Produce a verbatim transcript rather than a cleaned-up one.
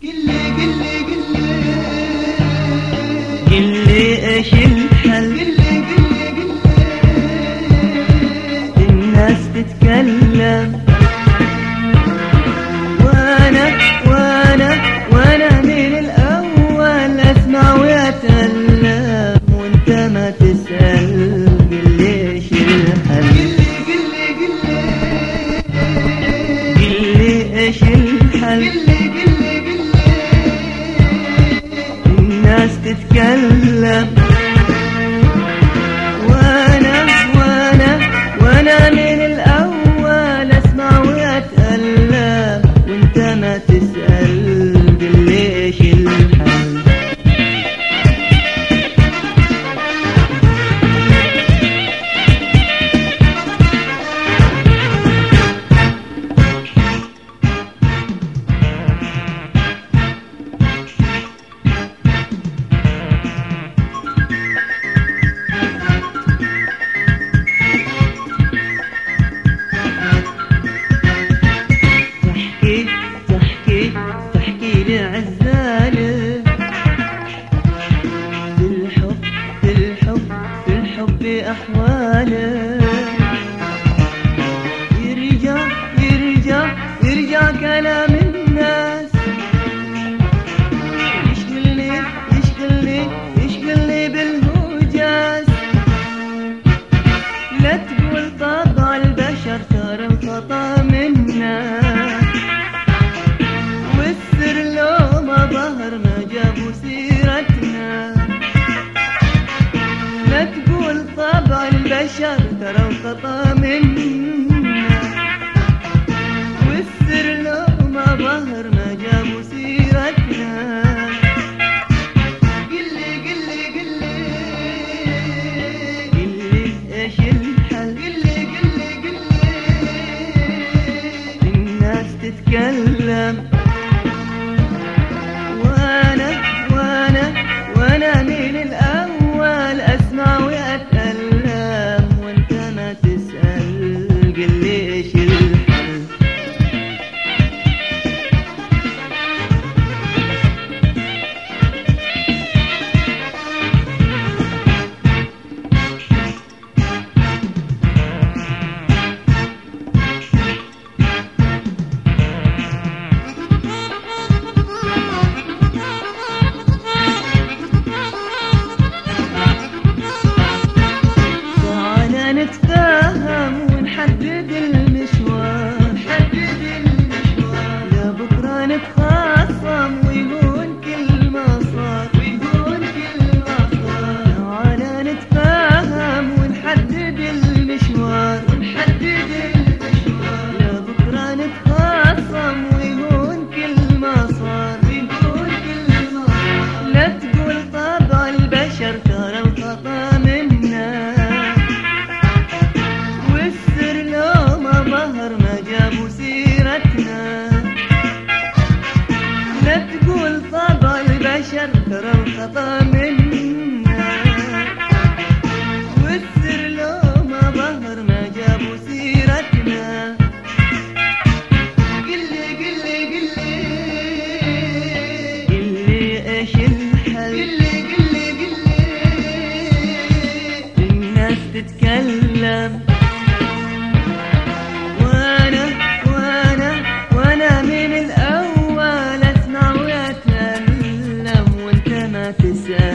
قلي قلي قلي قلي ايش الحل؟ قلي قلي قلي الناس تتكلم وانا وانا وانا من الاول اسمع واتألم وانت ما تسأل. قلي ايش الحل؟ قلي قلي قلي قلي ايش الحل؟ قلي قلي قلي الناس تتكلم وانا وانا وانا من الاول اسمع واتألم وانت ما تسأل. قلي ايش الحل؟ تحكي تحكي لي عزالة بالحب بالحب بالحب أحواله يرجع يرجع يرجع كلام الناس يشغلني يشغلني يشغلني بالهوجاز. لا تقول طبع البشر ترى الخطأ منا والسر لو ما ظهر ما جابوا سيرتنا. لا تقول طبع البشر ترى الخطأ منا والسر لو ما ظهر ما جابوا سيرتنا. قلي قلي قلي قلي ايش الحل؟ قلي قلي قلي الناس تتكلم وانا وانا وانا من الاول اسمع واتألم وانت ما تسأل. قلي ايش الحل؟ نتفاهم ونحدد المشوار نحدد المشوار يا بكرة نتخاصم ويهون كل ما صار ويهون كل ما صار. تعالى نتفاهم ونحدد المشوار ونحدد المشوار يا بكرة نتخاصم ويهون كل ما صار ويهون كل ما صار. لا تقول طبع البشر ترى الخطأ منا والسر لو ما ظهر ما جابوا سيرتنا. لا تقول طبع البشر ترى الخطأ منا والسر لو ما ظهر ما جابوا سيرتنا. قلي قلي قلي قلي ايش الحل؟ قلي قلي قلي الناس تتكلم وانا وانا وانا من الاول اسمع واتألم وانت ما تسأل.